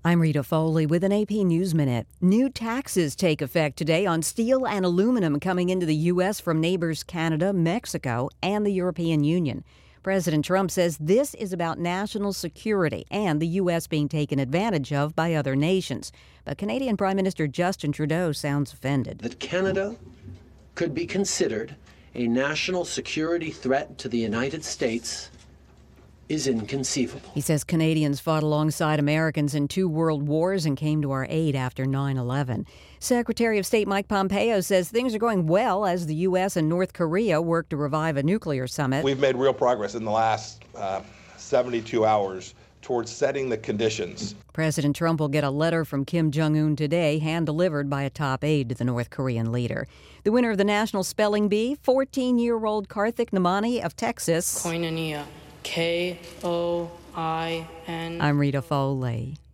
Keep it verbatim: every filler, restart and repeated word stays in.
I'm Rita Foley with an A P News Minute. New taxes take effect today on steel and aluminum coming into the U S from neighbors Canada, Mexico, and the European Union. President Trump says this is about national security and the U S being taken advantage of by other nations. But Canadian Prime Minister Justin Trudeau sounds offended. That Canada could be considered a national security threat to the United States is inconceivable. He says Canadians fought alongside Americans in two world wars and came to our aid after nine eleven. Secretary of State Mike Pompeo says things are going well as the U S and North Korea work to revive a nuclear summit. We've made real progress in the last uh, seventy-two hours towards setting the conditions. President Trump will get a letter from Kim Jong-un today, hand-delivered by a top aide to the North Korean leader. The winner of the National Spelling Bee, fourteen-year-old Karthik Namani of Texas. Koinonia. K O I N. I'm Rita Foley.